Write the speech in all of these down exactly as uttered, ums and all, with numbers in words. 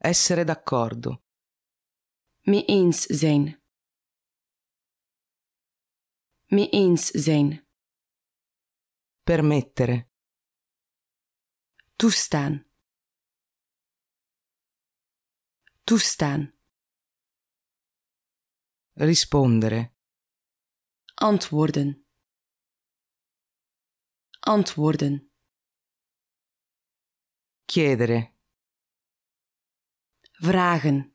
Essere d'accordo. Mee eens zijn. Mee eens zijn. Permettere. Toestaan. Toestaan. Rispondere. Antwoorden. Antwoorden. Chiedere. Vragen.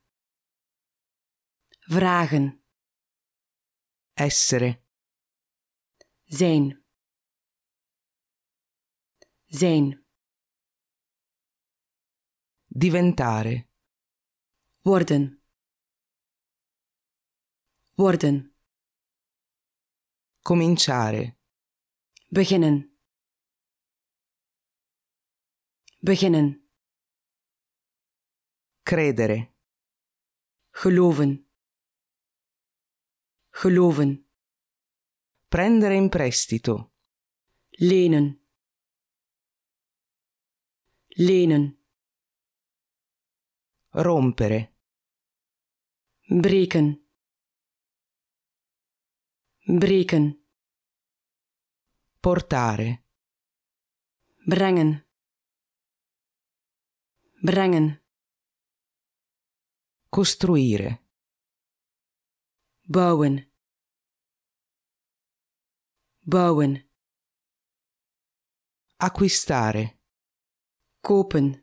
Vragen. Essere. Zijn. Zijn. Diventare. Worden. Worden. Cominciare. Beginnen. Beginnen. Credere. Geloven. Geloven. Prendere in prestito. Lenen. Lenen. Rompere. Breken. Breken. Portare. Brengen. Brengen. Costruire. Bouwen. Bouwen. Acquistare. Kopen.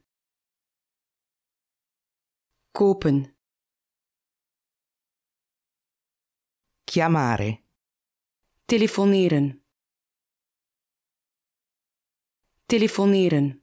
Kopen. Chiamare. Telefoneren. Telefoneren.